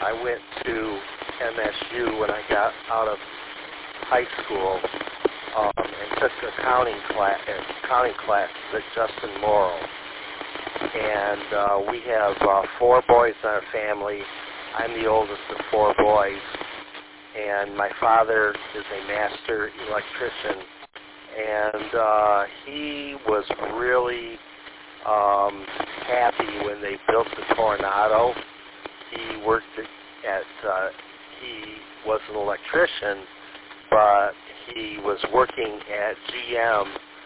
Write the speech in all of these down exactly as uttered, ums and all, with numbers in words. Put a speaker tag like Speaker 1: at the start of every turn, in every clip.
Speaker 1: I went to M S U when I got out of high school um, and took accounting class, accounting classes at Justin Morrow. And uh, we have uh, four boys in our family. I'm the oldest of four boys. And my father is a master electrician. And uh, he was really um, happy when they built the Coronado. He worked at, at uh, he was an electrician, but he was working at G M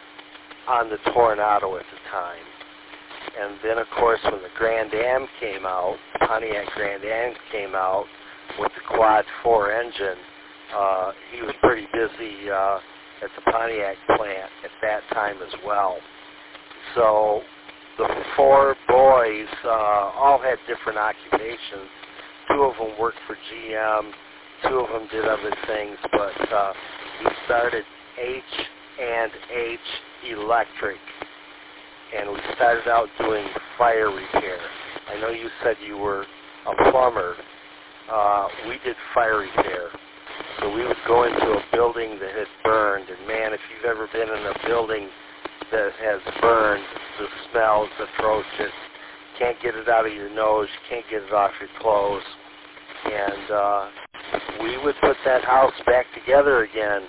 Speaker 1: on the Coronado at the time. And then, of course, when the Grand Am came out, Pontiac Grand Am came out with the Quad four engine, uh, he was pretty busy uh, at the Pontiac plant at that time as well. So the four boys uh, all had different occupations. Two of them worked for G M. Two of them did other things, but uh, we started H and H Electric, and we started out doing fire repair. I know you said you were a plumber. Uh, we did fire repair. So we would go into a building that had burned, and man, if you've ever been in a building that has burned, the smell's atrocious. Can't get it out of your nose, you can't get it off your clothes. And uh, we would put that house back together again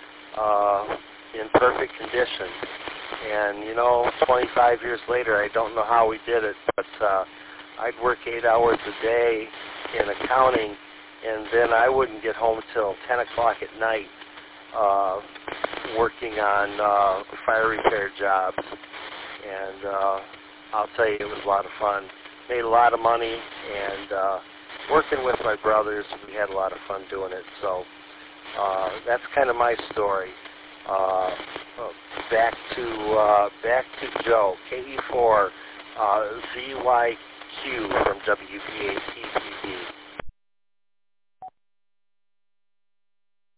Speaker 1: uh, in perfect condition. And, you know, twenty-five years later, I don't know how we did it, but uh, I'd work eight hours a day in accounting, and then I wouldn't get home till ten o'clock at night uh, working on uh, fire repair jobs. And uh, I'll tell you, it was a lot of fun. Made a lot of money, and uh, working with my brothers, we had a lot of fun doing it. So uh, that's kind of my story. Uh, back to uh, back to Joe, K E four, uh, Z Y Q from W P